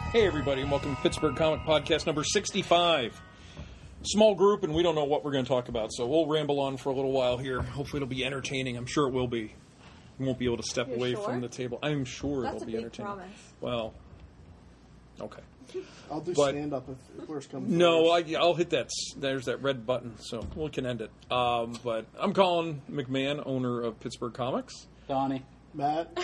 Hey, everybody, and welcome to Pittsburgh Comic Podcast number 65. Small group, and we don't know what we're going to talk about, so we'll ramble on for a little while here. Hopefully it'll be entertaining. I'm sure it will be. We won't be able to step away from the table. I'm sure it'll be entertaining. Promise. Well, okay. I'll do stand-up if worse comes to No, worse. I'll hit that. There's that red button, so we can end it. But I'm Colin McMahon, owner of Pittsburgh Comics. Donnie. Matt.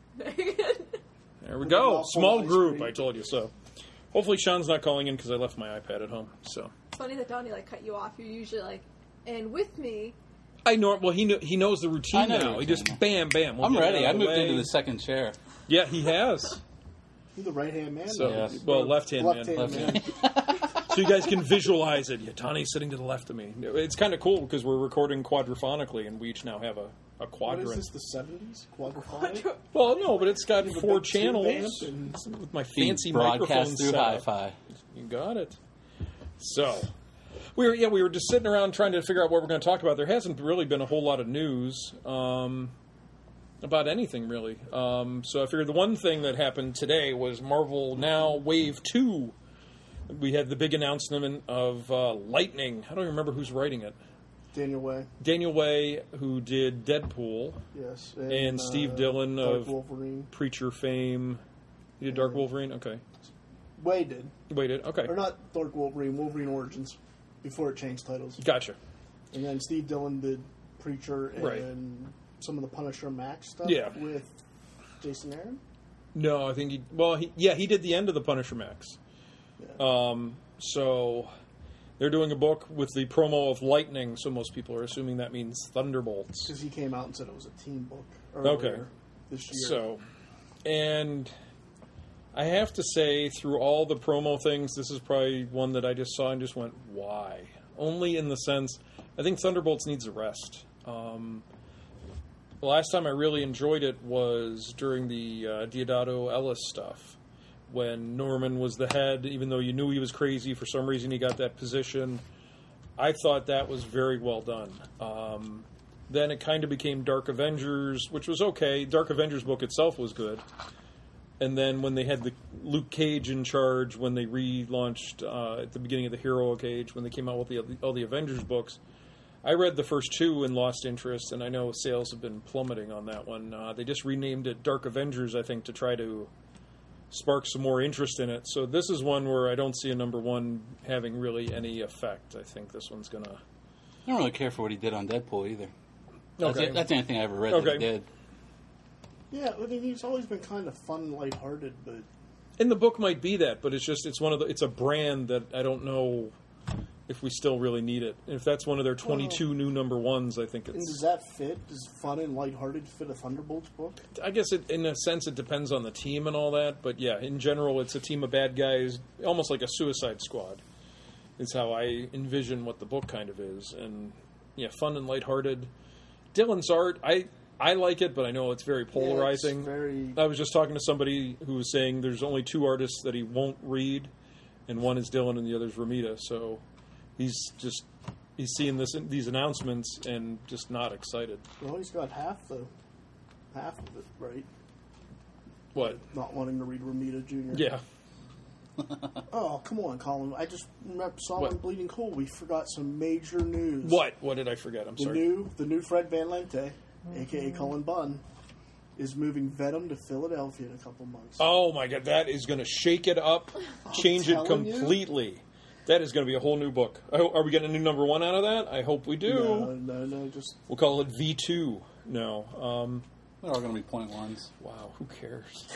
There we go. Small group, I told you so. Hopefully Sean's not calling in because I left my iPad at home. So it's funny that Donnie cut you off. You're usually and with me. I know. Well, he knows the routine now. He just bam, bam. I'm ready. I moved into the second chair. Yeah, he has. You're the right-hand man. So, yes. Well, left-hand man. Man. So you guys can visualize it. Yeah, Donnie's sitting to the left of me. It's kind of cool because we're recording quadrophonically, and we each now have a quadrant. What is this, the 70s? Quadrophonic? Well, no, but it's got 4 channels with my fancy microphone broadcast through setup. hi-fi. You got it. So we were just sitting around trying to figure out what we're going to talk about. There hasn't really been a whole lot of news about anything really. So I figured the one thing that happened today was Marvel Now Wave 2. We had the big announcement of Lightning. I don't remember who's writing it. Daniel Way. Daniel Way, who did Deadpool. Yes. And Steve Dillon Dark of Wolverine. Preacher fame. He did Dark Wolverine? Okay. Way did. Way did? Okay. Or not Dark Wolverine, Wolverine Origins, before it changed titles. Gotcha. And then Steve Dillon did Preacher and Right. some of the Punisher Max stuff with Jason Aaron. No, I think he did the end of the Punisher Max. Yeah. So they're doing a book with the promo of Lightning, so most people are assuming that means Thunderbolts. Because he came out and said it was a team book earlier this year. So, and I have to say, through all the promo things, this is probably one that I just saw and just went, why? Only in the sense, I think Thunderbolts needs a rest. The last time I really enjoyed it was during the Deodato Ellis stuff. When Norman was the head, even though you knew he was crazy, for some reason he got that position. I thought that was very well done. Then it kind of became Dark Avengers, which was okay. Dark Avengers book itself was good. And then when they had the Luke Cage in charge, when they relaunched at the beginning of the Heroic Age, when they came out with all the Avengers books, I read the first 2 and lost interest, and I know sales have been plummeting on that one. They just renamed it Dark Avengers, I think, to try to spark some more interest in it. So this is one where I don't see a number 1 having really any effect. I think this one's going to... I don't really care for what he did on Deadpool either. Okay. That's the only thing I ever read that he did. Yeah, I mean, he's always been kind of fun and lighthearted, but... And the book might be that, but it's a brand that I don't know if we still really need it. If that's one of their 22 new number 1s, I think it's... And does that fit? Does fun and lighthearted fit a Thunderbolts book? I guess in a sense it depends on the team and all that, but yeah, in general it's a team of bad guys, almost like a Suicide Squad. Is how I envision what the book kind of is. And yeah, fun and lighthearted. Dylan's art, I like it, but I know it's very polarizing. I was just talking to somebody who was saying there's only 2 artists that he won't read, and one is Dylan and the other is Romita, so he's seeing these announcements and just not excited. Well, he's got half of it, right? What? Not wanting to read Romita Jr. Yeah. Oh, come on, Colin. I just saw on Bleeding Cool. We forgot some major news. What? What did I forget? I'm sorry. The new Fred Van Lente, a.k.a. Cullen Bunn, is moving Venom to Philadelphia in a couple months. Oh, my God. That is going to shake it up, change it completely. That is going to be a whole new book. Are we getting a new number 1 out of that? I hope we do. No, just... We'll call it V2. No. They're all going to be .1s. Wow, who cares?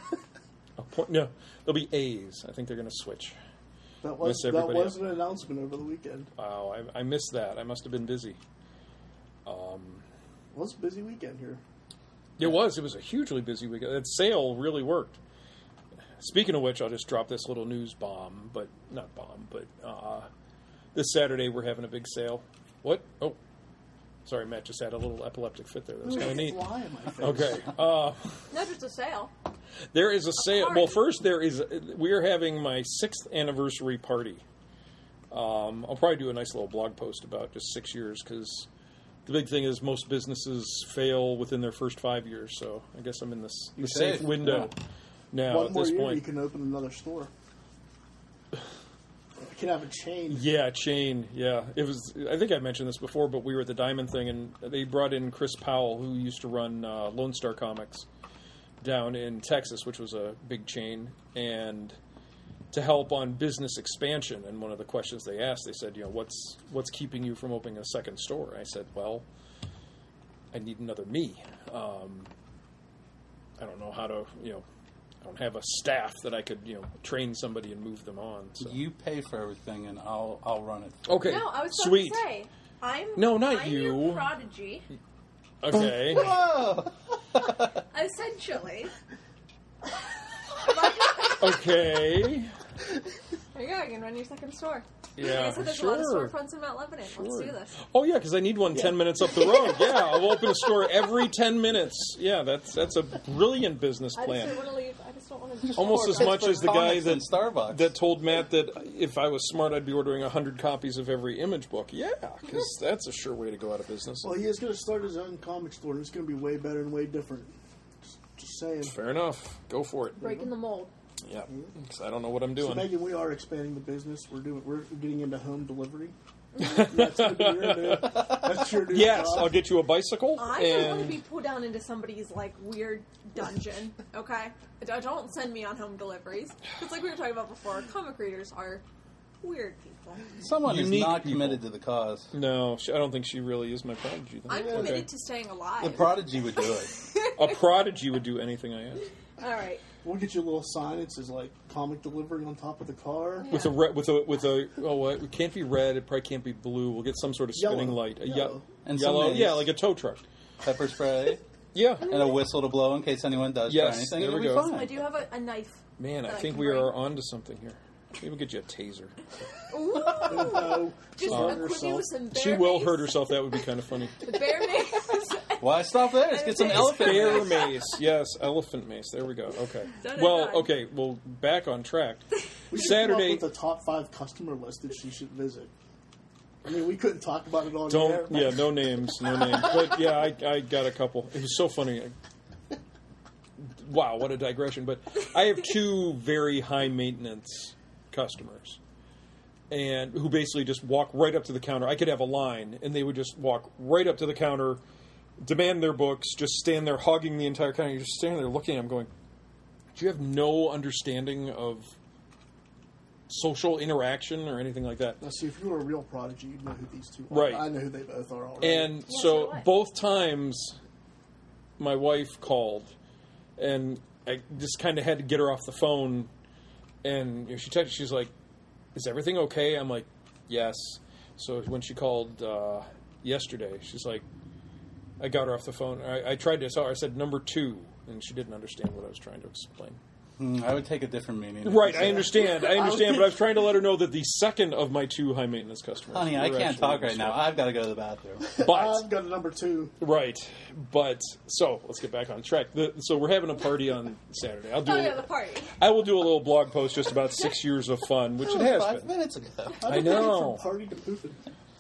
No, they'll be A's. I think they're going to switch. That was an announcement over the weekend. Wow, I missed that. I must have been busy. It was a busy weekend here. It was a hugely busy weekend. That sale really worked. Speaking of which, I'll just drop this little news bomb, but not bomb, but this Saturday we're having a big sale. What? Oh, sorry, Matt just had a little epileptic fit there. That was kind of neat. Fly in my face. Okay. Not just a sale. There is a sale. Well, first we are having my 6th anniversary party. I'll probably do a nice little blog post about just 6 years because the big thing is most businesses fail within their first 5 years. So I guess I'm in the safe window. now One at more this year, point. you can open another store. You can have a chain. Yeah, chain. Yeah, it was. I think I mentioned this before, but we were at the Diamond thing, and they brought in Chris Powell, who used to run Lone Star Comics down in Texas, which was a big chain, and to help on business expansion. And one of the questions they asked, they said, what's keeping you from opening a second store? I said, well, I need another me. I don't know how to, I don't have a staff that I could, train somebody and move them on. So. You pay for everything, and I'll run it. Okay, No, I was sweet. about to say, I'm you. your prodigy. Okay. Whoa! Essentially. Okay. There you go. You can run your second store. Yeah, I said there's a lot of storefronts in Mount Lebanon. Let's do this. Oh yeah, because I need one 10 minutes up the road. Yeah, I'll open a store every 10 minutes. Yeah, that's a brilliant business plan. I just don't want to leave. I just don't want to. Almost as much as the guy that Starbucks that told Matt that if I was smart, I'd be ordering 100 copies of every Image book. Yeah, because that's a sure way to go out of business. Well, he is going to start his own comic store, and it's going to be way better and way different. Just saying. Fair enough. Go for it. Breaking the mold. Yeah, because I don't know what I'm doing. So Megan, we are expanding the business. We're getting into home delivery. That's going to be your new Yes, job. I'll get you a bicycle. I don't want to be put down into somebody's weird dungeon. Okay, don't send me on home deliveries. It's like we were talking about before. Comic readers are weird people. Someone is Unique not people. committed to the cause. No, I don't think she really is my prodigy. Though. I'm committed to staying alive. The prodigy would do it. A prodigy would do anything I ask. All right. We'll get you a little sign that says comic delivery on top of the car. Yeah. With it can't be red. It probably can't be blue. We'll get some sort of spinning Yellow. light. Yellow. And yellow, some yeah, like a tow truck. Pepper spray Yeah, and a whistle to blow in case anyone does try Yes, anything. there It'll we be go. I fine. do have a knife. man, I that think can we bring. are onto something here. Maybe we'll get you a taser. Ooh. No, Just hurt equip me with some bear She will mace. hurt herself. That would be kind of funny. The bear mace. Why stop there? Let's get some elephant. Bear mace, yes, elephant mace. There we go. Okay. Done. Well, okay. Well, back on track. we should Saturday. come up with a top 5 customer list that she should visit. I mean, we couldn't talk about it on Don't. air. Yeah, no names. But yeah, I got a couple. It was so funny. Wow, what a digression! But I have 2 very high maintenance customers, and who basically just walk right up to the counter. I could have a line, and they would just walk right up to the counter, demand their books, just stand there hogging the entire counter. You're just standing there looking at them going, do you have no understanding of social interaction or anything like that? Now, see, if you were a real prodigy, you'd know who these 2 are. Right. I know who they both are already. And Yeah, so so what? both times my wife called, and I just kind of had to get her off the phone, and she texted, she's like, is everything okay? I'm like, yes. So when she called yesterday, she's like, I got her off the phone. I tried to tell her, I said number 2, and she didn't understand what I was trying to explain. I would take a different meaning. Right, I understand, but I was trying to let her know that the second of my 2 high maintenance customers. Honey, I were can't actually talk in the right now. store. I've got to go to the bathroom. But I've got a number 2. right, but so let's get back on track. So we're having a party on Saturday. Oh yeah, the party. I will do a little blog post just about 6 years of fun, which it has 5 been. minutes ago. I know. From party to pooping.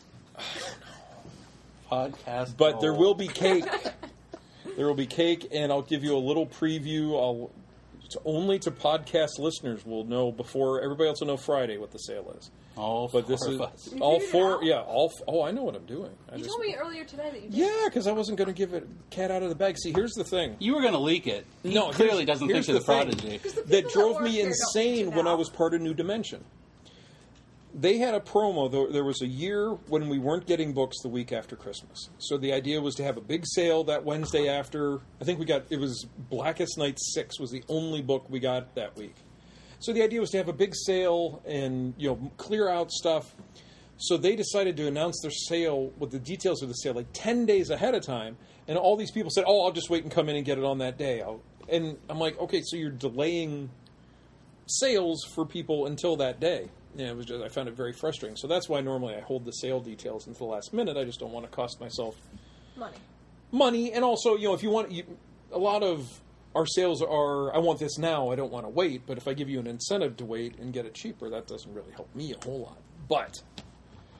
Podcast. But there roll. will be cake. There will be cake, and I'll give you a little preview. It's only to podcast listeners will know before everybody else will know Friday what the sale is. All But this four is of us. all figured it 4. out? Yeah, all. I know what I'm doing. You told me earlier today that you did. Yeah, because I wasn't going to give it cat out of the bag. See, here's the thing. You were going to leak it. He No, clearly here's- doesn't think here's you're the the thing. prodigy. The That people drove work me here don't need insane to when I know. was part of New Dimension. They had a promo. There was a year when we weren't getting books the week after Christmas. So the idea was to have a big sale that Wednesday after. I think it was Blackest Night 6 was the only book we got that week. So the idea was to have a big sale and clear out stuff. So they decided to announce their sale with the details of the sale like 10 days ahead of time. And all these people said, oh, I'll just wait and come in and get it on that day. And I'm like, okay, so you're delaying sales for people until that day. Yeah, I found it very frustrating. So that's why normally I hold the sale details until the last minute. I just don't want to cost myself money. And also, if you want, a lot of our sales are, I want this now, I don't want to wait. But if I give you an incentive to wait and get it cheaper, that doesn't really help me a whole lot. But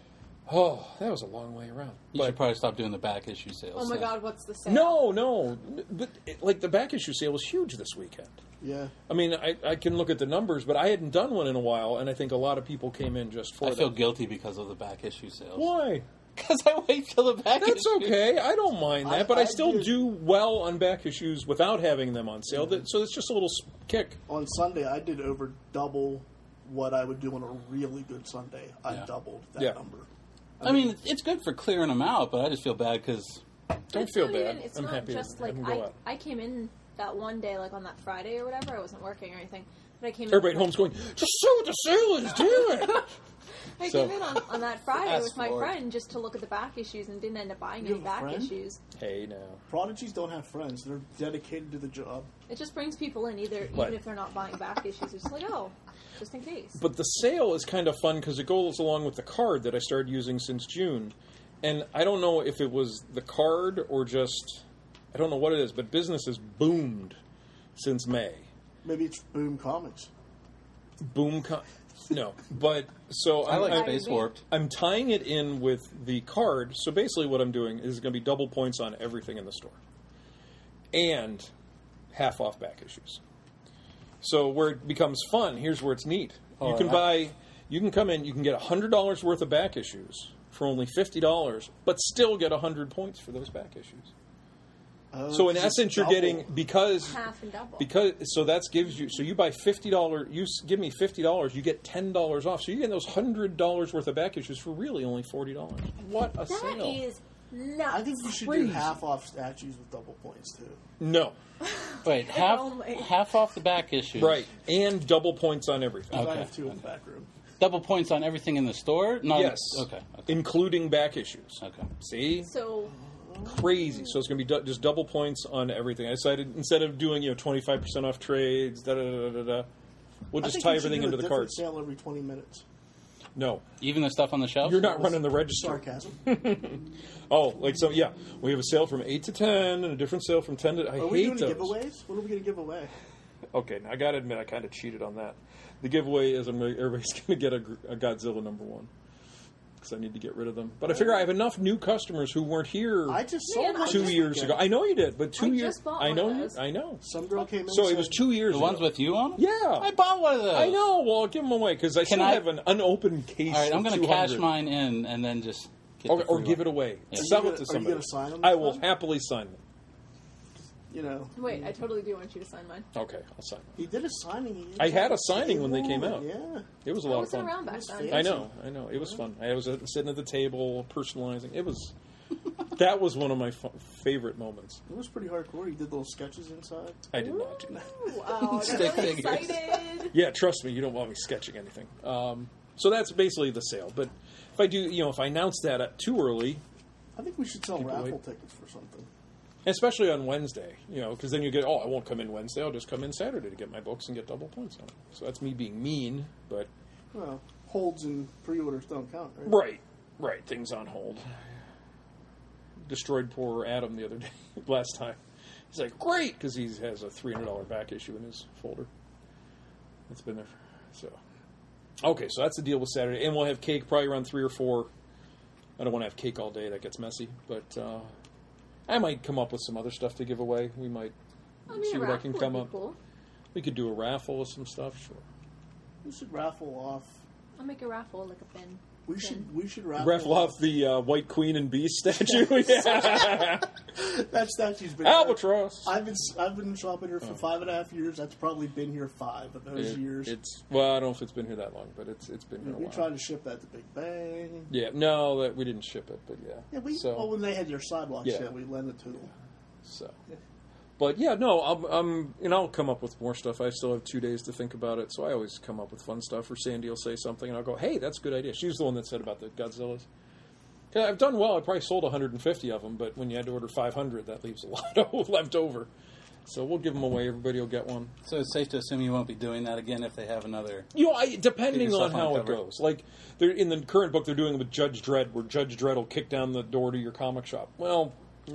Oh, that was a long way around. You should probably stop doing the back issue sales. Oh my then. God, what's the sale? No, but like the back issue sale was huge this weekend. Yeah. I mean, I can look at the numbers, but I hadn't done one in a while, and I think a lot of people came in just for I that. feel guilty because of the back issue sales. Why? Because I wait till the back That's issue. okay. I don't mind that, but I I still did- do well on back issues without having them on sale. So it's just a little kick. On Sunday, I did over double what I would do on a really good Sunday. I Yeah. doubled that Yeah. number. I mean, it's good for clearing them out, but I just feel bad because Don't It's feel not bad. even- it's I'm not happy just to like have them go out. I came in that one day, like on that Friday or whatever. I wasn't working or anything, but I came in. Everybody at home's going, just see what the sale is doing. I So- came in on that Friday Fast with my forward. friend just to look at the back issues and didn't end up buying You any have a back friend? issues. Hey, now. Prodigies don't have friends. They're dedicated to the job. It just brings people in, Right. even if they're not buying back issues. It's just like, oh, just in case. But the sale is kind of fun because it goes along with the card that I started using since June. And I don't know if it was the card or just, I don't know what it is, but business has boomed since May. Maybe it's Boom Comics. No, but so I like I- Space Warped. I'm tying it in with the card. So basically, what I'm doing is going to be double points on everything in the store, and half off back issues. So where it becomes fun, here's where it's neat. Oh, You can come in, you can get $100 worth of back issues for only $50, but still get 100 points for those back issues. So in It's essence, you're double. getting because Half and double. so that gives you, so you buy $50, give me $50, you get $10 off. So you're getting those $100 worth of back issues for really only $40. What a that sale! is nuts. I think you should crazy. do half off statues with double points too. No, Wait, only- half off the back issues. right, and double points on everything. I Okay, have two in the back room. Double points on everything in the store? Not Yes, Okay. including back issues. Okay. See, So crazy. So it's going to be just double points on everything. I decided instead of doing 25% off trades, we'll I just think tie we should everything do into a the different cards. Sale every 20 minutes. No, Even the stuff on the shelf? you're not running the register. Sarcasm. Oh, like so? Yeah, we have a sale from 8 to 10, and a different sale from 10 to. I Are we hate doing those. giveaways? What are we going to give away? Okay, now I got to admit I kind of cheated on that. The giveaway is everybody's going to get a Godzilla #1 because I need to get rid of them. But I figure I have enough new customers who weren't here I just Man, sold one 2 this years weekend. ago. I know you did, but 2 I years. just bought I one know of you. those. I know. Some girl came in So and it was said, 2 years. The ago. ones with you on them? Yeah, I bought one of those. I know. Well, I'll give them away because I still I- have an unopened case. All right, I'm going to cash mine in and then just get the or free give one. it away. Yeah. Sell Are you it to gonna somebody. sign them I this will time? happily sign them. You know. wait, I totally do want you to sign mine. Okay, I'll sign them. He did a signing. I had a signing when they came out. Yeah. It was a I lot of wasn't fun. around back It was then. fancy. I know. It was fun. I was sitting at the table, personalizing. It was. That was one of my favorite moments. It was pretty hardcore. He did little sketches inside. I did not do that. Ooh, oh, I Stick got really figures. excited. Yeah, trust me, you don't want me sketching anything. So that's basically the sale. But if I do, if I announce that too early, I think we should sell People raffle wait. tickets for something. especially on Wednesday, because then you get, I won't come in Wednesday. I'll just come in Saturday to get my books and get double points on it. So that's me being mean, but Well, holds and pre-orders don't count, right? right, things on hold. Destroyed poor Adam the other day, last time. He's like, great, because he has a $300 back issue in his folder. It's been there. So, okay, so that's the deal with Saturday. And we'll have cake probably around 3 or 4. I don't want to have cake all day. That gets messy. But I might come up with some other stuff to give away. We might I mean, see a what I raffle can would come be up. cool. We could do a raffle of some stuff, sure. We should raffle off. I'll make a raffle like a pin. We should raffle, Raffle off the White Queen and Beast statue. Yeah. that statue's been Albatross. I've been shopping here for 5.5 years. That's probably been here 5 of those years. It's well, I don't know if it's been here that long, but it's been here a We while. tried to ship that to Big Bang. Yeah, no, that we didn't ship it, but yeah. Yeah, so, when they had their sidewalk Yeah. sale, we lent it to them. so. But yeah, no, I'll come up with more stuff. I still have 2 days to think about it, so I always come up with fun stuff. Or Sandy will say something, and I'll go, "Hey, that's a good idea." She was the one that said about the Godzillas. Yeah, I've done well. I probably sold 150 of them, but when you had to order 500, that leaves a lot left over. So we'll give them away. Everybody will get one. So it's safe to assume you won't be doing that again if they have another. Depending Get yourself on on how it cover. goes. Like they're in the current book, they're doing it with Judge Dredd, where Judge Dredd will kick down the door to your comic shop. Well,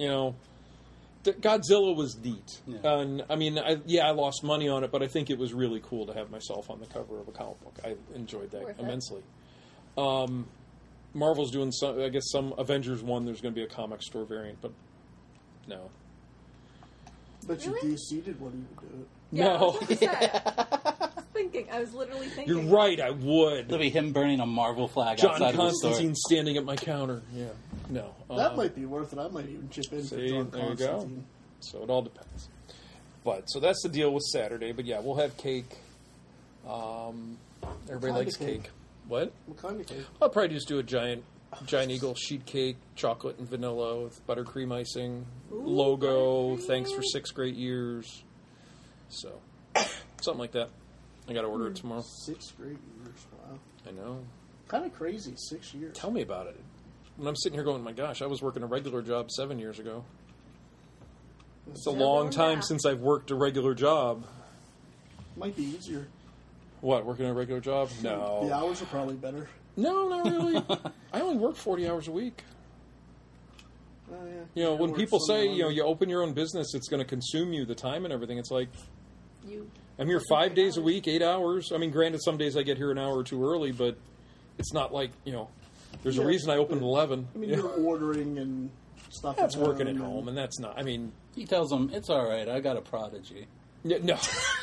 Godzilla was neat, Yeah. and I mean, I lost money on it, but I think it was really cool to have myself on the cover of a comic book. I enjoyed that Worth it. immensely. Marvel's doing some. I guess some Avengers 1. There's going to be a comic store variant, but no. But Really? you DC did what he would do it. Yeah, I No. was about to say. I was thinking. I was literally thinking. You're right. I would. It'll be him burning a Marvel flag John outside of the store. Constantine standing at my counter. Yeah. No. That might be worth it. I might even chip in for See, John there you go. Constantine. So it all depends. But so that's the deal with Saturday. But yeah, we'll have cake. Everybody kind likes of cake? cake. What? What kind of cake? I'll probably just do a giant Eagle sheet cake, chocolate and vanilla with buttercream icing, Ooh, logo. buttercream. Thanks for 6 great years. So something like that. I got to order it tomorrow. 6 great years. Wow. I know. Kind of crazy. 6 years. Tell me about it. When I'm sitting here going, my gosh, I was working a regular job 7 years ago. It's a Yeah, long well, time yeah. since I've worked a regular job. Might be easier. What, working a regular job? The No. hours are probably better. No, not really. I only work 40 hours a week. Oh, yeah. You know, when Work people Sunday, say, you know, Monday. you open your own business, it's going to consume you, the time and everything. It's like, You. I'm here 5 days a week, 8 hours. I mean, granted, some days I get here an hour or two early, but it's not like, you know, there's a Yeah, reason I open at but- 11. I mean, You you're know, ordering and stuff. that's at working at and- home, and that's not, I mean, He tells them, it's all right, I got a prodigy. yeah, no.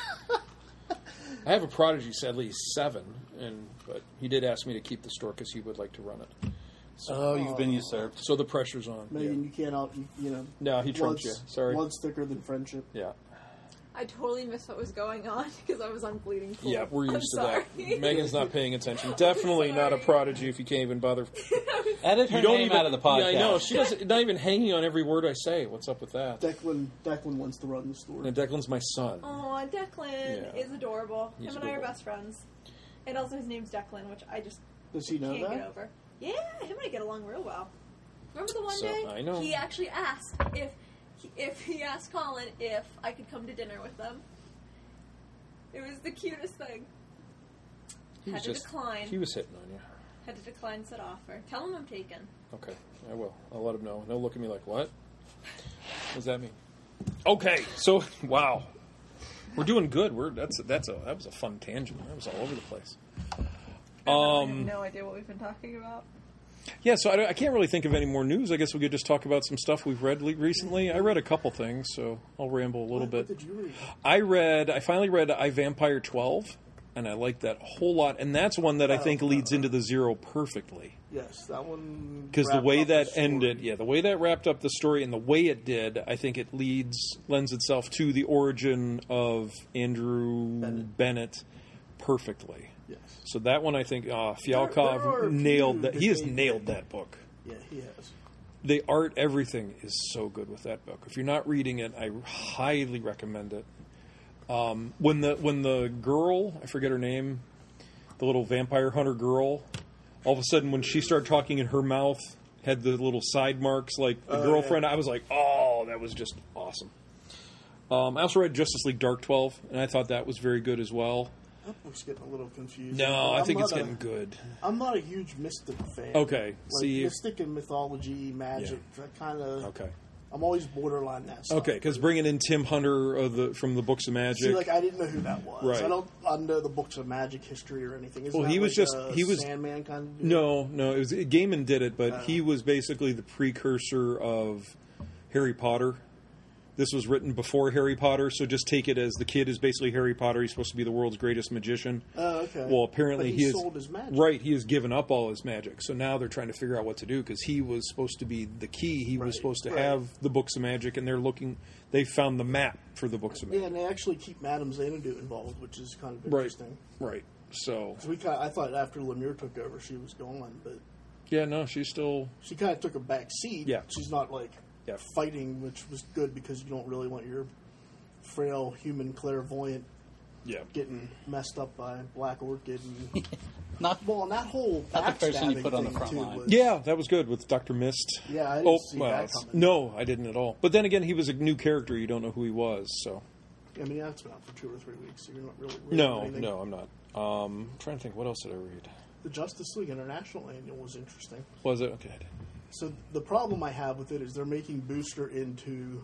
I have a prodigy, sadly, he's 7, but he did ask me to keep the store because he would like to run it. Oh, you've been usurped. So the pressure's on. Megan, you can't out. You know. No, he trumps you. Sorry. Blood's thicker than friendship. Yeah. I totally missed what was going on because I was on Bleeding Pool. Yeah, we're I'm used to sorry. that. Megan's not paying attention. Definitely not a Sorry. prodigy if you can't even bother. Edit her name out of the podcast. Yeah, I know. She doesn't. Not even hanging on every word I say. What's up with that? Declan wants to run the store. And Declan's my son. Aw, Declan Yeah. is adorable. He's Him and I are adorable. best friends. And also his name's Declan, which I just Does he know can't get that? over. Yeah, him and I get along real well. Remember the one So, day I know. he actually asked if he asked Colin if I could come to dinner with them. It was the cutest thing. He was Had to just. decline. He was hitting on you. Had to decline said offer. Tell him I'm taken. Okay, I will. I'll let him know. He'll look at me like, what? What does that mean? Okay, so wow, we're doing good. That was a fun tangent. That was all over the place. I have no idea what we've been talking about. Yeah, so I can't really think of any more news. I guess we could just talk about some stuff we've read recently. I read a couple things, so I'll ramble a little What bit. did you read? I finally read I, Vampire 12, and I liked that a whole lot. And that's one that I think leads into the Zero perfectly. Yes, that one. Because the wrapped way up the that story. ended, the way that wrapped up the story and the way it did, I think it lends itself to the origin of Andrew Bennett perfectly. Yes. So that one, I think, There are Fialkov a nailed few that. He has that they nailed did. that book. Yeah, he has. The art, everything is so good with that book. If you're not reading it, I highly recommend it. When the girl, I forget her name, the little vampire hunter girl, all of a sudden when she started talking in her mouth had the little side marks like the girlfriend, yeah. I was like, oh, that was just awesome. I also read Justice League Dark 12, and I thought that was very good as well. That book's getting a little confusing. No, I think I'm it's not getting good. I'm not a huge Mystic fan. Okay, Like see, Mystic and mythology, magic. I kind of. okay. I'm always borderline that stuff. Okay, because bringing in Tim Hunter from the Books of Magic. See, like I didn't know who that was. Right. I don't know the Books of Magic history or anything. Isn't Well, that he was like just- a he was- Sandman kind of. Dude? No, it was Gaiman did it, but he was basically the precursor of Harry Potter. This was written before Harry Potter, so just take it as the kid is basically Harry Potter. He's supposed to be the world's greatest magician. Oh, okay. Well, apparently But he has sold his magic. Right, he has given up all his magic. So now they're trying to figure out what to do because he was supposed to be the key. He was Right, supposed to right. have the Books of Magic, and they found the map for the Books of Magic. Yeah, and they actually keep Madame Xanadu involved, which is kind of Right, interesting. right. So 'Cause I thought after Lemire took over, she was gone, but yeah, no, she's still she kind of took a back seat. Yeah. She's not like Yeah. fighting, which was good because you don't really want your frail human clairvoyant getting messed up by Black Orchid and Not well, and that whole Not the person you backstabbing put on the thing, front too, line. was- Yeah, that was good with Dr. Mist. Yeah, I didn't see that it's- coming. No, I didn't at all. But then again, he was a new character. You don't know who he was, so. I mean, that's been out for 2 or 3 weeks, so you're not really No, anything. I'm not. I'm trying to think, what else did I read? The Justice League International Annual was interesting. Was it? Okay. So the problem I have with it is they're making Booster into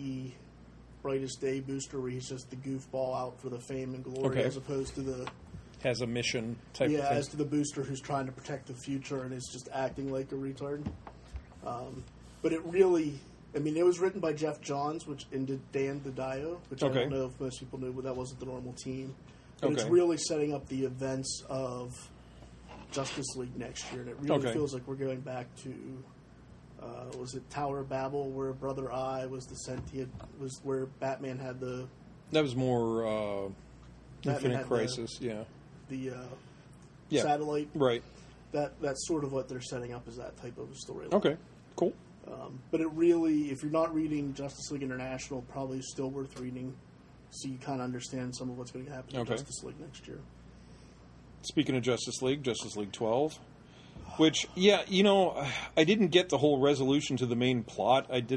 pre-Brightest Day Booster, where he's just the goofball out for the fame and glory, Okay. as opposed to the has a mission type of thing. as to the booster who's trying to protect the future and is just acting like a retard. But it really, I mean, it was written by Jeff Johns, and Dan DiDio, which I don't know if most people knew, but that wasn't the normal team. But it's really setting up the events of Justice League next year, and it really feels like we're going back to, was it Tower of Babel, where Brother Eye was the sentient, was where Batman had the... That was more Infinite Crisis, the satellite. Right. That's sort of what they're setting up, is that type of story. Okay, cool. But it really, if you're not reading Justice League International, probably still worth reading, so you kind of understand some of what's going to happen in Justice League next year. Speaking of Justice League 12, which, I didn't get the whole resolution to the main plot. It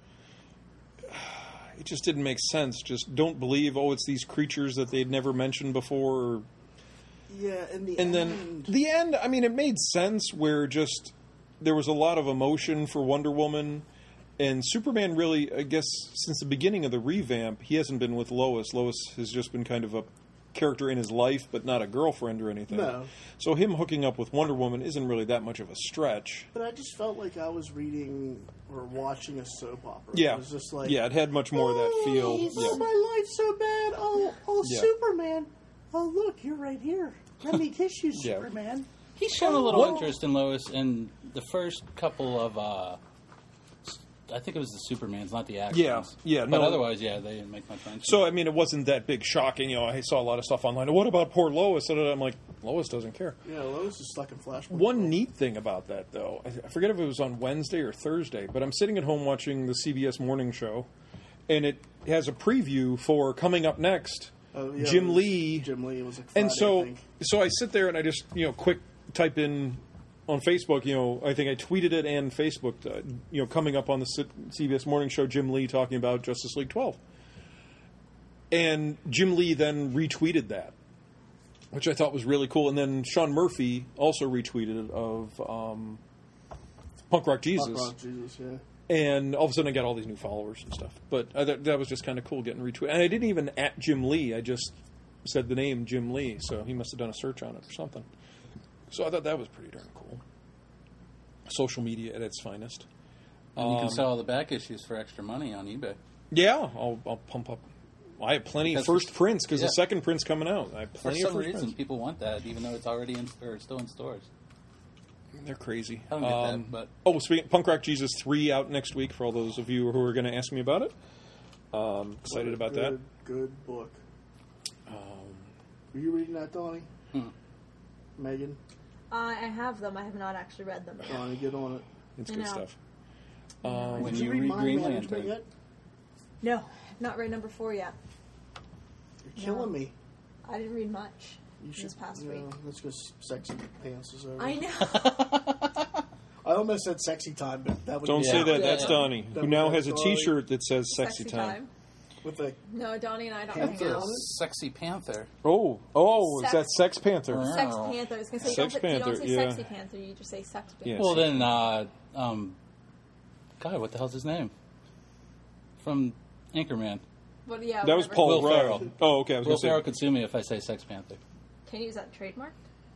just didn't make sense. Just don't believe, it's these creatures that they'd never mentioned before. Yeah, then the end, I mean, it made sense where just there was a lot of emotion for Wonder Woman, and Superman really, I guess, since the beginning of the revamp, he hasn't been with Lois. Lois has just been kind of a character in his life, but not a girlfriend or anything. No. So him hooking up with Wonder Woman isn't really that much of a stretch. But I just felt like I was reading or watching a soap opera. Yeah. It was just like... Yeah, it had much more of that feel. My life's so bad. Superman. Oh, look, you're right here. Let me kiss you, Superman. He's shown a little interest in Lois in the first couple of, I think it was the Supermans, not the actions. Yeah. But otherwise, they didn't make much sense. So, I mean, it wasn't that big shocking. I saw a lot of stuff online. What about poor Lois? And I'm like, Lois doesn't care. Yeah, Lois is stuck in Flashpoint. One neat thing about that, though, I forget if it was on Wednesday or Thursday, but I'm sitting at home watching the CBS morning show, and it has a preview for coming up next. Jim Lee. Jim Lee was like Friday, and so, I think. So I sit there and I just, quick type in on Facebook, I think I tweeted it and Facebooked, coming up on the CBS Morning Show, Jim Lee talking about Justice League 12. And Jim Lee then retweeted that, which I thought was really cool. And then Sean Murphy also retweeted it of Punk Rock Jesus. Punk Rock Jesus, yeah. And all of a sudden I got all these new followers and stuff. But that was just kind of cool getting retweeted. And I didn't even @ Jim Lee. I just said the name Jim Lee. So he must have done a search on it or something. So I thought that was pretty darn cool. Social media at its finest. And you can sell all the back issues for extra money on eBay. Yeah, I'll pump up. I have plenty of first prints because the second print's coming out. I have plenty of first prints. For some reason, people want that, even though it's already still in stores. They're crazy. I don't get that, but... speaking Punk Rock Jesus 3 out next week for all those of you who are going to ask me about it. Excited about that. Good book. Are you reading that, Donnie? Megan? I have them. I have not actually read them. Donnie, get on it. It's good stuff. When you read Green Lantern yet? No, not read number 4 yet. You're killing me. I didn't read much this past week. Let's go Sexy Pants is over. I know. I almost said Sexy Time, but that would Don't say that. That's Donnie, who now has a T-shirt that says Sexy Time. With a Donnie and I don't hang out. Sexy Panther. Is that Sex Panther? Sex Panther. I was going to say, Sex you Panther, don't say Sexy Panther, you just say Sex Panther. Yeah. Well, then, God, what the hell's his name? From Anchorman. But yeah, that was Paul Will Rudd. Ferrell. Oh, okay. I was Will going to say. Ferrell could sue me if I say Sex Panther. Can you use that trademark?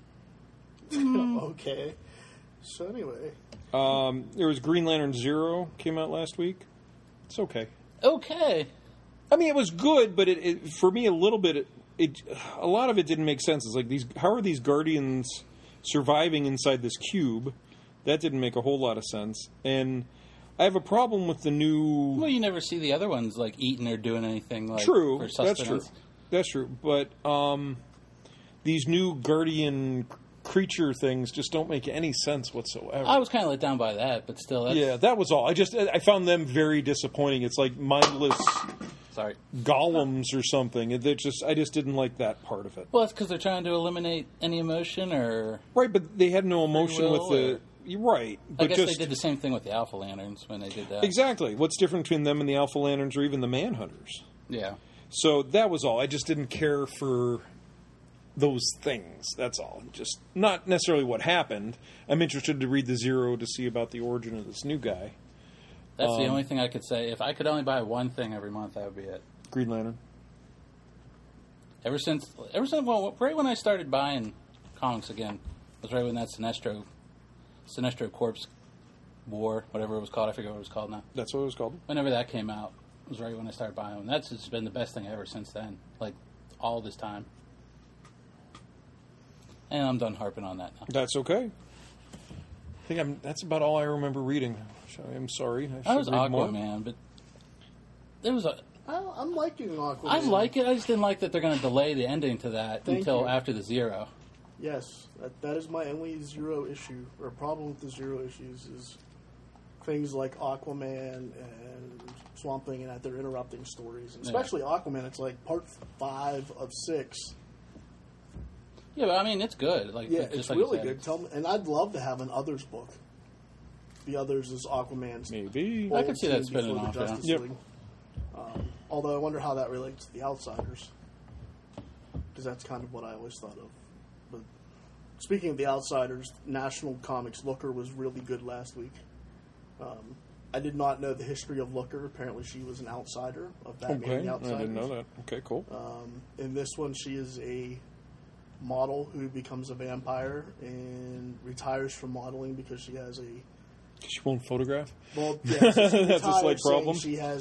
Okay. So anyway. There was Green Lantern Zero came out last week. It's okay. Okay. I mean, it was good, but it for me a little bit. A lot of it didn't make sense. It's like how are these Guardians surviving inside this cube? That didn't make a whole lot of sense. And I have a problem with the new. Well, you never see the other ones like eating or doing anything like true. For sustenance. That's true. But these new Guardian creature things just don't make any sense whatsoever. I was kind of let down by that, but still. Yeah, that was all. I found them very disappointing. It's like mindless. Sorry. Golems or something. I just didn't like that part of it. Well, it's because they're trying to eliminate any emotion, or right, but they had no emotion with the. You're right, but I guess they did the same thing with the Alpha Lanterns when they did that. Exactly. What's different between them and the Alpha Lanterns, or even the Manhunters? Yeah. So that was all. I just didn't care for those things. That's all. Just not necessarily what happened. I'm interested to read the Zero to see about the origin of this new guy. That's the only thing I could say. If I could only buy one thing every month, that would be it. Green Lantern. Ever since, well, right when I started buying comics again, was right when that Sinestro Corpse War, whatever it was called. I forget what it was called now. That's what it was called. Whenever that came out, was right when I started buying them. That's just been the best thing ever since then. Like, all this time. And I'm done harping on that now. That's okay. I think that's about all I remember reading. I'm sorry. I was Aquaman, but there was a... I'm liking Aquaman. I like it. I just didn't like that they're going to delay the ending to that until after the Zero. Yes, that is my only Zero issue, or problem with the Zero issues, is things like Aquaman and Swamp Thing, and that they're interrupting stories. And especially Aquaman, it's like part 5 of 6. Yeah, but I mean, it's good. Like, yeah, just it's like really good. And I'd love to have an Others book. The Others is Aquaman's. Maybe. I could see that spinning off, yeah. Although I wonder how that relates to The Outsiders. Because that's kind of what I always thought of. But speaking of The Outsiders, National Comics Looker was really good last week. I did not know the history of Looker. Apparently she was an outsider of Batman The Outsiders. I didn't know that. Okay, cool. In this one, she is a model who becomes a vampire and retires from modeling because she has a... She won't photograph? Well, yeah, so she that's a slight problem. She has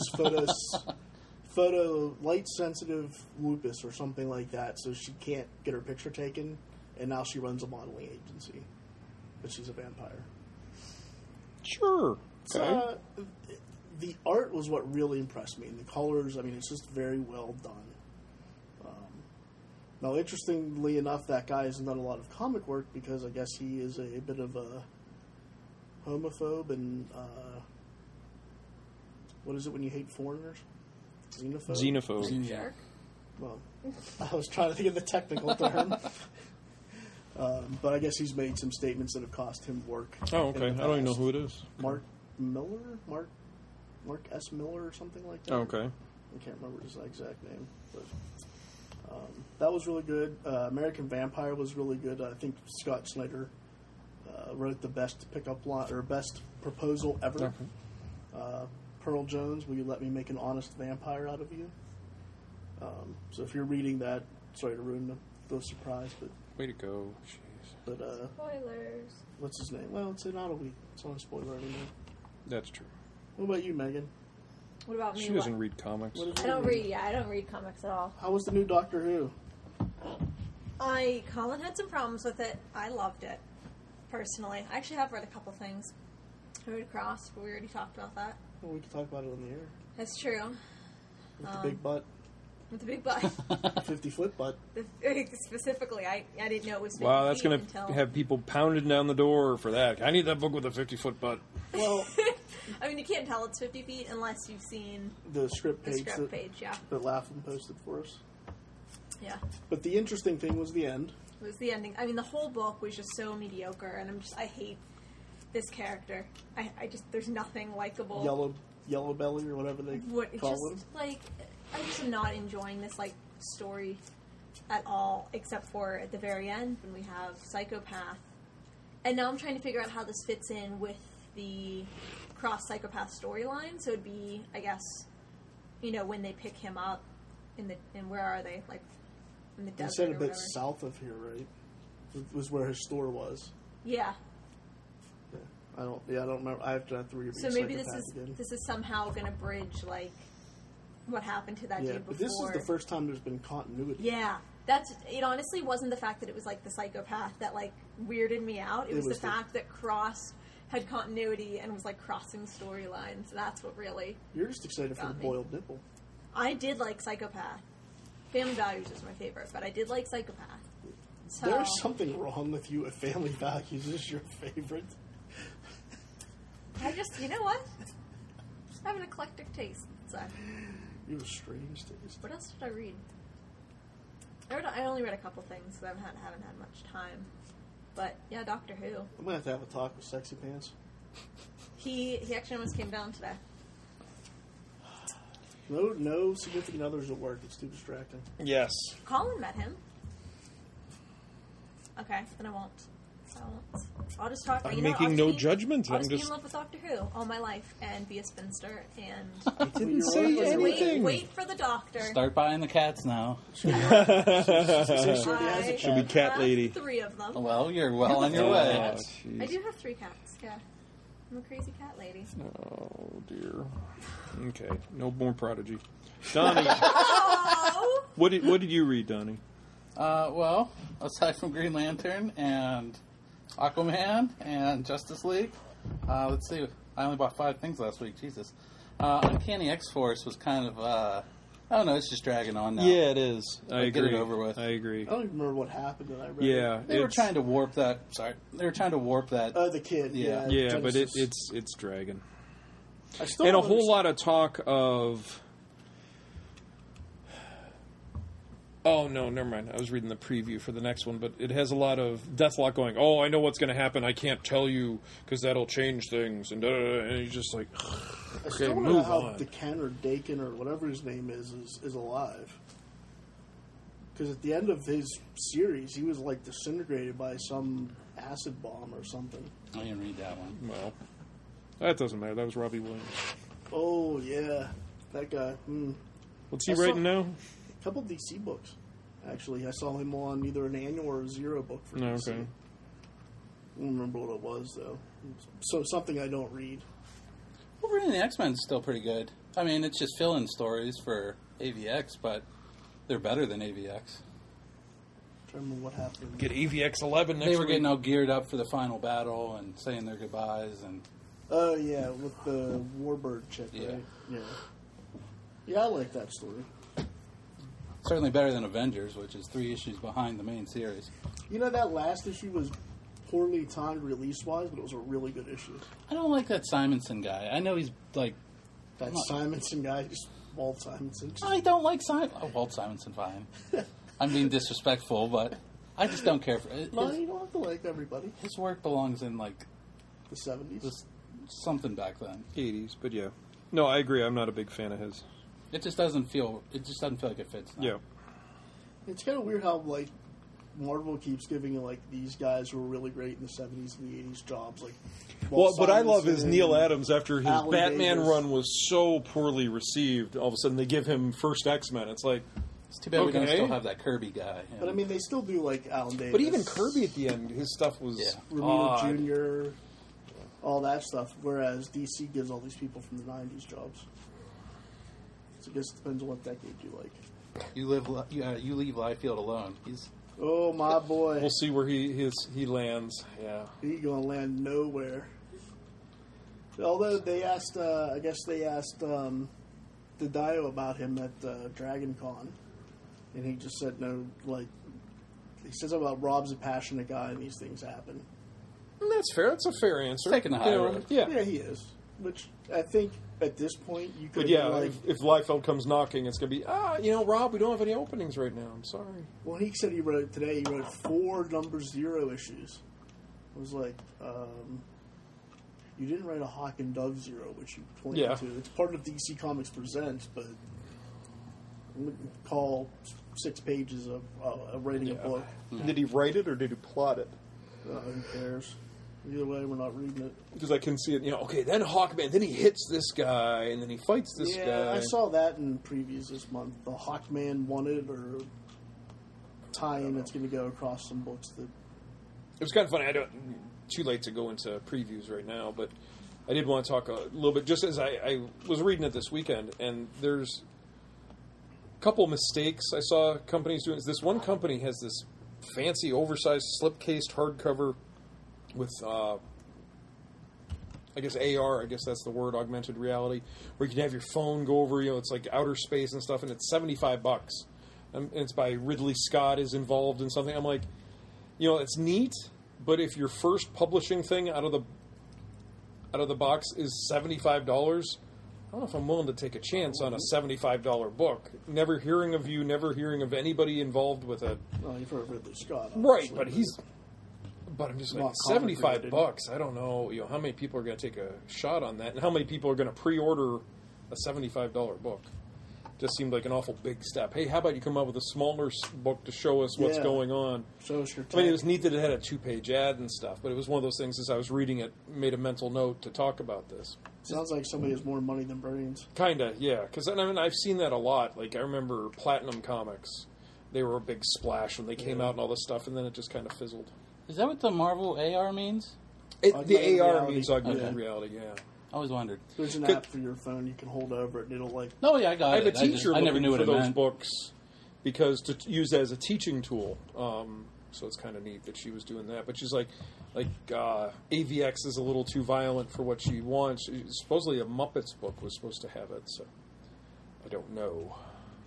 light-sensitive lupus or something like that, so she can't get her picture taken, and now she runs a modeling agency. But she's a vampire. Sure. Okay. The art was what really impressed me, and the colors, I mean, it's just very well done. Now, interestingly enough, that guy hasn't done a lot of comic work because I guess he is a bit of a homophobe and what is it when you hate foreigners? Xenophobe. Yeah. Well, I was trying to think of the technical term. But I guess he's made some statements that have cost him work. Oh, okay. I don't even know who it is. Mark S. Miller or something like that. Oh, okay. I can't remember his exact name. But that was really good. American Vampire was really good. I think Scott Snyder wrote the best pickup line or best proposal ever. Okay. Pearl Jones, will you let me make an honest vampire out of you? So if you're reading that, sorry to ruin the surprise, but way to go. Jeez. But spoilers. What's his name? Well, it's not a week. It's not a spoiler anymore. That's true. What about you, Megan? What about me? She doesn't read comics. I don't read. Yeah, I don't read comics at all. How was the new Doctor Who? Colin had some problems with it. I loved it, personally. I actually have read a couple things. I read Cross, but we already talked about that. Well, we can talk about it on the air. That's true. With the big butt. With the big butt. 50-foot butt. Specifically, I didn't know it was 50 Wow, that's going to have people pounding down the door for that. I need that book with a 50-foot butt. Well, I mean, you can't tell it's 50 feet unless you've seen the script page, yeah. that Laughlin posted for us. Yeah. But the interesting thing was the end. It was the ending. I mean, the whole book was just so mediocre, and I hate this character. I just, there's nothing likable. Yellow Belly or whatever they call him. Like, I just am not enjoying this, like, story at all, except for at the very end when we have Psychopath. And now I'm trying to figure out how this fits in with the Cross-Psychopath storyline. So it'd be, I guess, when they pick him up in where are they? Like, in the desert. He said a bit south of here, right? It was where his store was. Yeah. I don't remember. I have to read. So maybe this is somehow going to bridge like what happened to that dude before. But this is the first time there's been continuity. Yeah, it honestly wasn't the fact that it was like the Psychopath that like weirded me out. It was the fact that Cross had continuity and was like crossing storylines. That's what really. You're just excited for the boiled nipple. I did like Psychopath. Family Values is my favorite, but I did like Psychopath. So, there's something wrong with you if Family Values is your favorite. I just, you know what? I have an eclectic taste. So. You have a strange taste. What else did I read? I only read a couple things, so I haven't had much time. But, yeah, Doctor Who. I'm going to have a talk with Sexy Pants. He actually almost came down today. No significant others at work. It's too distracting. Yes. Colin met him. Okay, then I won't. I'll just talk. I'm making no judgment. I'll just be in love with Doctor Who all my life and be a spinster and I didn't say anything. Wait for the Doctor. Start buying the cats now. Should be cat lady. 3 of them. Well, you're well on your way. I do have 3 cats. Yeah, I'm a crazy cat lady. Oh dear. Okay, no more Prodigy. Donnie, Oh! what did you read, Donnie? Well, aside from Green Lantern and Aquaman and Justice League, let's see. I only bought 5 things last week. Jesus. Uncanny X-Force was kind of, I don't know, it's just dragging on now. Yeah, it is. I agree. Get it over with. I agree. I don't even remember what happened when I read Yeah, it. They were trying to warp that. Sorry. They were trying to warp that. The kid. Yeah. Yeah, but Genesis. it's dragging. I still And a don't whole understand- lot of talk of. Oh, no, never mind. I was reading the preview for the next one, but it has a lot of Deathlock going, oh, I know what's going to happen. I can't tell you because that'll change things. And you're just like, I okay, still don't know move how on. Daken or Dakin or whatever his name is alive. Because at the end of his series, he was like disintegrated by some acid bomb or something. I didn't read that one. Well, that doesn't matter. That was Robbie Williams. Oh, yeah. That guy. What's he I saw- writing now? A couple DC books, actually. I saw him on either an annual or a zero book for No, DC. okay. I don't remember what it was, though. So something I don't read. Wolverine and the X-Men is still pretty good. I mean, it's just fill-in stories for AVX, but they're better than AVX. I don't remember what happened. Get AVX 11 next They were week. getting all geared up for the final battle and saying their goodbyes, and Oh, yeah, with the Warbird chick, Yeah. right? Yeah. Yeah, I like that story. certainly better than Avengers, which is 3 issues behind the main series. You know, that last issue was poorly timed release-wise, but it was a really good issue. I don't like that Simonson guy. I know he's like, That Come on. Simonson guy, just Walt Simonson. Just, I don't like Simon. Oh, Walt Simonson, fine. I'm being disrespectful, but I just don't care for it. no, you don't have to like everybody. His work belongs in like The 70s. this, something back then. 80s, but yeah. No, I agree. I'm not a big fan of his. It just doesn't feel. It just doesn't feel like it fits. Now. Yeah. It's kind of weird how, like, Marvel keeps giving, like, these guys who were really great in the 70s and the 80s jobs, like... Well, Walt what I love is Simonson Neil and Adams, after his Alan Batman Davis. run was so poorly received, all of a sudden they give him first X-Men. It's like, It's too bad we don't Okay. still have that Kirby guy. But, I mean, they still do, like, Alan Davis. but even Kirby at the end, his stuff was Yeah. Romita odd. Jr., all that stuff, whereas DC gives all these people from the 90s jobs. So I guess it depends on what decade you like. You leave Liefeld alone. He's Oh, my boy. We'll see where he lands. Yeah. He gonna land nowhere. Although they asked, I guess they asked Dio about him at Dragon Con, and he just said no. Like he says about Rob's a passionate guy, and these things happen. And that's fair. That's a fair answer. Taking the high road. Yeah. Yeah, he is. Which I think at this point you could. But yeah, like, if Liefeld comes knocking, it's going to be, Rob, we don't have any openings right now. I'm sorry. well, he said he wrote today. He wrote 4 number 0 issues. I was like, you didn't write a Hawk and Dove 0, which you pointed Yeah. to. It's part of DC Comics Presents, but I wouldn't call 6 pages of writing a book. Did he write it or did he plot it? Who cares? Either way, we're not reading it. Because I can see it, okay, then Hawkman, then he hits this guy, and then he fights this Yeah, guy. I saw that in previews this month. The Hawkman wanted or tie-in that's going to go across some books that. It was kind of funny. Too late to go into previews right now, but I did want to talk a little bit, just as I was reading it this weekend, and there's a couple mistakes I saw companies doing. This one company has this fancy, oversized, slip-cased hardcover with, I guess AR, I guess that's the word, augmented reality, where you can have your phone go over, it's like outer space and stuff, and it's $75. And it's by Ridley Scott is involved in something. I'm like, it's neat, but if your first publishing thing out of the box is $75, I don't know if I'm willing to take a chance on a $75 book. Never hearing of you, never hearing of anybody involved with it. Well, you've heard of Ridley Scott, Right, obviously, but I'm just Not like comic $75. related. I don't know, how many people are going to take a shot on that, and how many people are going to pre-order a $75 book. just seemed like an awful big step. Hey, how about you come up with a smaller book to show us what's going on? Show us your I mean, it was neat that it had a 2-page ad and stuff, but it was one of those things as I was reading it, made a mental note to talk about this. Sounds like somebody has more money than brains. Kinda, yeah. Because I mean, I've seen that a lot. Like, I remember Platinum Comics. They were a big splash when they came out and all this stuff, and then it just kind of fizzled. Is that what the Marvel AR means? The AR reality. means augmented reality, yeah. I always wondered. There's an app for your phone you can hold over it, and it'll like... No, yeah, I got I it. have a teacher I never knew looking what for it those meant. books because to use as a teaching tool. So it's kind of neat that she was doing that. But she's like AVX is a little too violent for what she wants. Supposedly a Muppets book was supposed to have it, so I don't know.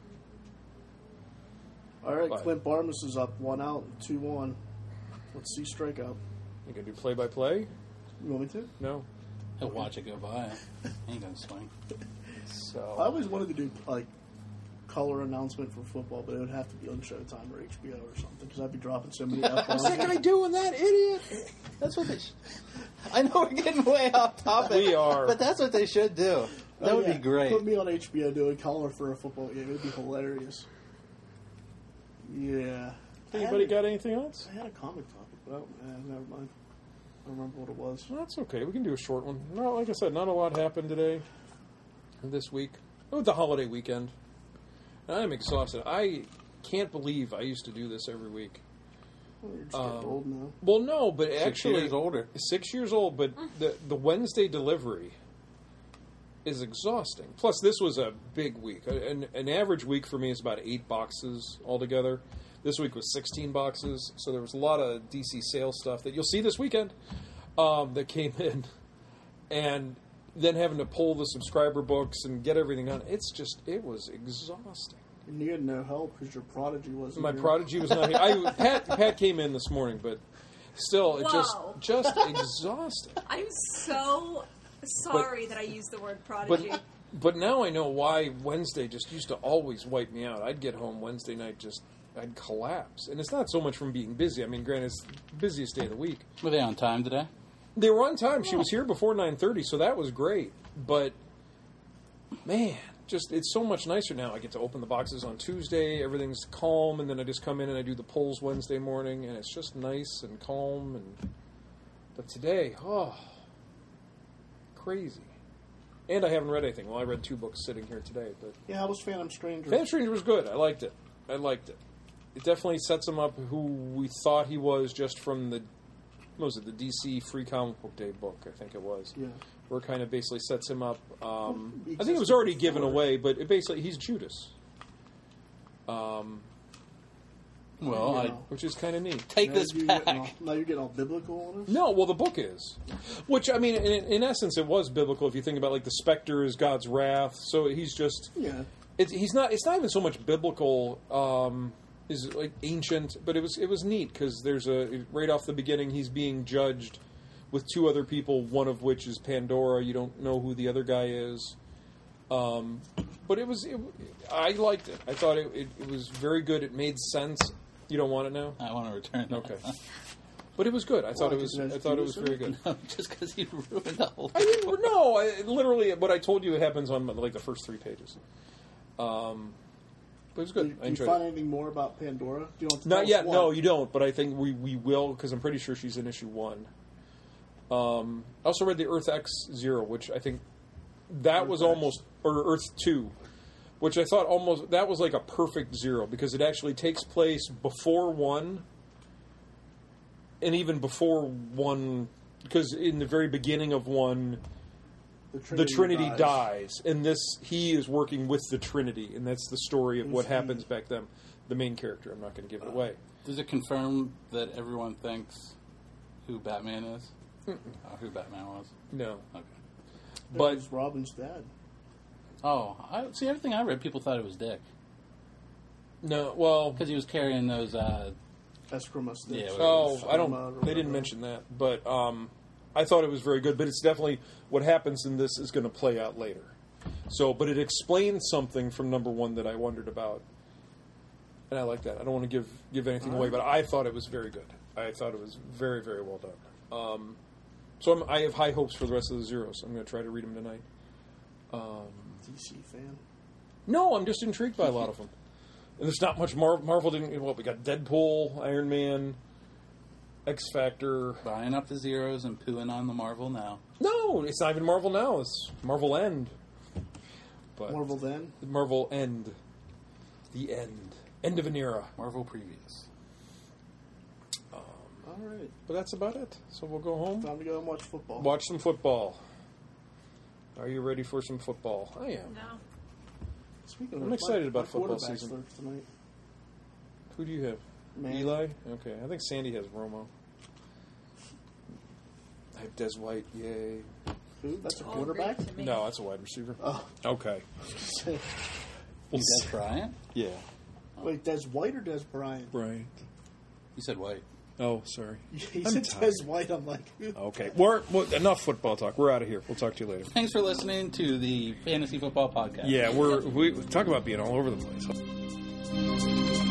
All right, But- Clint Barmas is up 1 out, 2-1. Let's see strikeout. You gonna do play-by-play? You want me to? No. He'll watch it go by. He ain't gonna swing. So I always wanted to do like color announcement for football, but it would have to be on Showtime or HBO or something because I'd be dropping so many F-bombs. what's that guy doing? That idiot! That's what they I know we're getting way off topic. We are. But that's what they should do. That would be great. Put me on HBO doing color for a football game. It would be hilarious. Yeah. Anybody got anything else? I had a comic topic, but never mind. I don't remember what it was. Well, that's okay. We can do a short one. No, like I said, not a lot happened today, this week. It was the holiday weekend. And I'm exhausted. I can't believe I used to do this every week. Well, you're just getting old now. Well, no, but 6 actually... years older. 6 years old, but the Wednesday delivery is exhausting. Plus, this was a big week. An average week for me is about 8 boxes altogether. This week was 16 boxes, so there was a lot of DC sales stuff that you'll see this weekend that came in. And then having to pull the subscriber books and get everything on. It was exhausting. And you had no help because your prodigy wasn't My here. prodigy was not here. Pat came in this morning, but still, it Whoa. just exhausting. I'm so sorry that I used the word prodigy. But now I know why Wednesday just used to always wipe me out. I'd get home Wednesday night, I'd collapse. And it's not so much from being busy. I mean, granted, it's the busiest day of the week. Were they on time today? They were on time. She was here before 9:30, so that was great. But, man, it's so much nicer now. I get to open the boxes on Tuesday. Everything's calm, and then I just come in and I do the polls Wednesday morning, and it's just nice and calm. But today, crazy. And I haven't read anything. Well, I read 2 books sitting here today. But Yeah, how was Phantom Stranger? Phantom Stranger was good. I liked it. It definitely sets him up who we thought he was just from the DC Free Comic Book Day book, I think it was. Yeah. Where it kind of basically sets him up. I he think it was already given away, but it basically, he's Judas. Which is kind of neat. Take this back. Now you're getting all biblical on us? No, well, the book is. Which, I mean, in essence, it was biblical if you think about, like, the specter is God's wrath. So he's just... Yeah. It's not even so much biblical, is like ancient, but it was neat because there's right off the beginning he's being judged with 2 other people, one of which is Pandora. You don't know who the other guy is, but I liked it. I thought it was very good. It made sense. You don't want it now? I want to return. Okay, but it was good. I thought it was very good. No, just because you ruined the whole I thing. didn't. No, literally, what I told you it happens on like the first 3 pages. But it was good. I Do you enjoyed find it. anything more about Pandora? Do you want to Not tell us yet. what? No, you don't. But I think we will because I'm pretty sure she's in issue 1. I also read the Earth X Zero, which I think that was almost, or Earth 2, which I thought almost that was like a perfect zero because it actually takes place before 1, and even before 1, because in the very beginning of 1. The Trinity dies, and he is working with the Trinity, and that's the story of what happens back then. The main character, I'm not going to give it away. Does it confirm that everyone thinks who Batman is? Who Batman was? No. Okay. But was Robin's dad. Oh, see, everything I read, people thought it was Dick. No, well... Because he was carrying those... Eskrima sticks. Yeah, they didn't mention that, but I thought it was very good, but it's definitely what happens in this is going to play out later. So, but it explains something from number 1 that I wondered about, and I like that. I don't want to give anything away, but I thought it was very good. I thought it was very, very well done. So I have high hopes for the rest of the Zeros. I'm going to try to read them tonight. DC fan. No, I'm just intrigued by a lot of them. And there's not much Marvel didn't... Well, we got Deadpool, Iron Man, X-Factor. Buying up the zeros and pooing on the Marvel now. No, it's not even Marvel now. It's Marvel End. But Marvel then? Marvel End. The end. End of an era. Marvel previous. All right. But that's about it. So we'll go home. Time to go and watch football. Watch some football. Are you ready for some football? I am. No. Speaking of I'm which, excited my about football quarterback's season. lurked tonight. Who do you have? Man. Eli? Okay. I think Sandy has Romo. I have Des White. Yay. Who? That's a All quarterback? great to me. No, that's a wide receiver. Oh. Okay. We'll Des see. Bryant? Yeah. Wait, Des White or Des Bryant? Right. You said White. Oh, sorry. He I'm said tired. Des White. I'm like, Okay. Enough football talk. We're out of here. We'll talk to you later. Thanks for listening to the Fantasy Football Podcast. Yeah, we talk about being all over the place.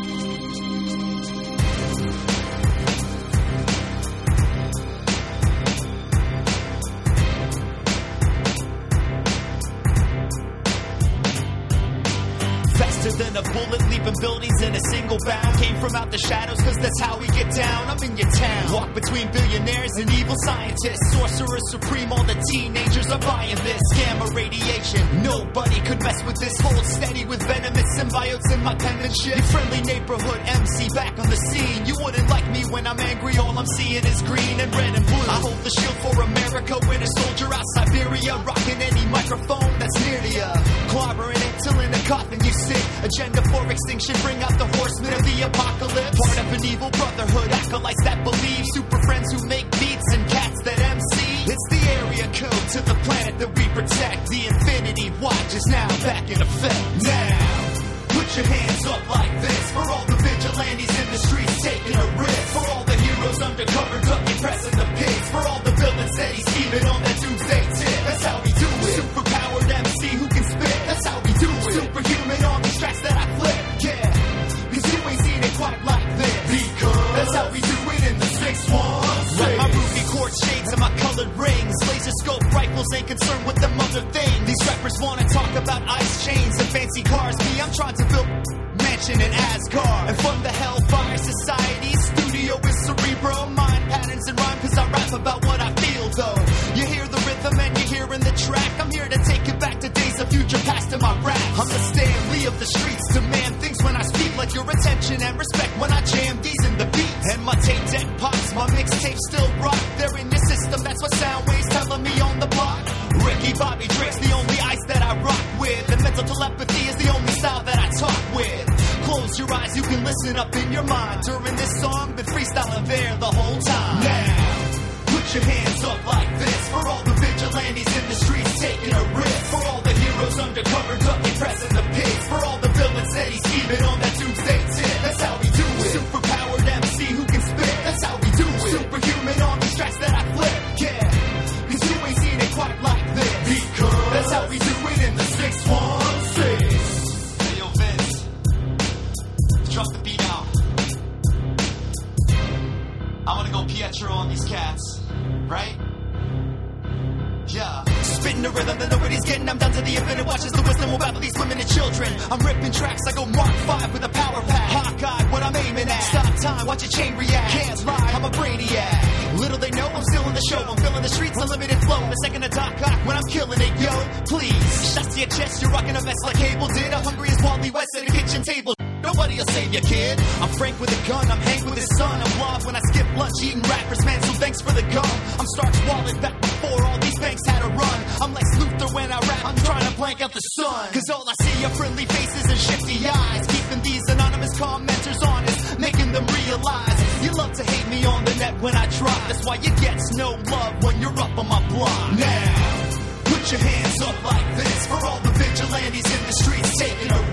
Than a bullet leaping buildings in a single bound. Came from out the shadows cause that's how we get down. I'm in your town. Walk between billionaires and evil scientists. Sorcerer supreme, all the teenagers are buying this. Gamma radiation, nobody could mess with this. Hold steady with venomous symbiotes in my penmanship. Your friendly neighborhood MC back on the scene. You wouldn't like me when I'm angry, all I'm seeing is green and red and blue. I hold the shield for America, winter soldier out Siberia. Rocking any microphone that's near to ya. Clobbering it till in a coffin you sit. Agenda for extinction, bring out the horsemen of the apocalypse. Part of an evil brotherhood, acolytes that believe. Super friends who make beats and cats that MC. It's the area code to the planet that we protect. The Infinity Watch is now back in effect. Now, put your hands up like this. For all the vigilantes in the streets taking a risk. For all the heroes undercover ducking, pressing the pigs. For all the villains that he's scheming on that doomsday tip. That's how we do it. Superpowered MC who can spit. That's how we do it. Superhuman on these tracks that I flip. Yeah, cause you ain't seen it quite like this. Because that's how we do it in the 616. Like my ruby quartz shades and my colored rings. Laser scope rifles ain't concerned with them other things. These rappers wanna talk about ice chains and fancy cars. Me, I'm trying to build mansion in Asgard and fund the Hellfire Society. Studio is cerebral, mind patterns and rhyme. Cause I rap about what I feel though. You hear the rhythm and you're hearing the track. I'm here to take it back to days of future past in my rap. I'm the Stan Lee of the streets, demand things when I speak. Like your attention and respect when I jam these in the beats. And my tape deck pops, my mixtape still rock. They're in your system, that's what sound waves telling me on the block. Ricky Bobby Drake's the only ice that I rock with. And mental telepathy is the only style that I talk with. Close your eyes, you can listen up in your mind. During this song, been freestyling there the whole time. Now, put your hands up like this. For all the vigilantes in the streets taking a risk. For all the heroes undercover ducking, pressing the pigs. For all the villains that he's scheming on that doomsday tip. That's how we do it. Superpowered MC who can spit. That's how we do it. Superhuman on these tracks that I flip. Yeah, cause you ain't seen it quite like this. Because that's how we do it in the 616. Hey yo Vince, drop the beat out. I wanna go Pietro on these cats, right? Yeah. Spitting the rhythm that nobody's getting. I'm down to the infinite. Watches the wisdom will battle these women and children. I'm ripping tracks. I go Mark 5 with a power pack. Hawkeye, what I'm aiming at. Stop time, watch a chain react. Can't lie, I'm a brainiac. Little they know I'm still in the show. I'm filling the streets, unlimited flow. The second of Doc Ock when I'm killing it, yo. Please, shots to your chest. You're rocking a vest like Cable did. I'm hungry as Wally West at a kitchen table. Nobody'll save you, kid. I'm Frank with a gun. I'm Hank with his son. I'm blonde when I skip lunch, eating rappers, man. So thanks for the gum. I'm Stark's Wallet back before all these banks had a run. I'm Lex Luthor when I rap. I'm trying to blank out the sun. Cause all I see are friendly faces and shifty eyes. Keeping these anonymous commenters honest, making them realize you love to hate me on the net when I drop. That's why you get no love when you're up on my block. Now, put your hands up like this. For all the vigilantes in the streets taking a